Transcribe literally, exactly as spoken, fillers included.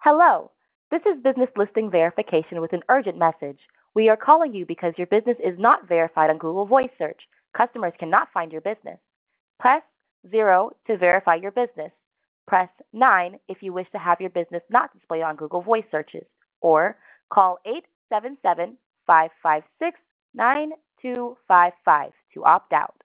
Hello, this is Business Listing Verification with an urgent message. We are calling you because your business is not verified on Google Voice Search. Customers cannot find your business. Press zero to verify your business. Press nine if you wish to have your business not displayed on Google Voice Searches, or call eight seven seven, five five six, nine two five five to opt out.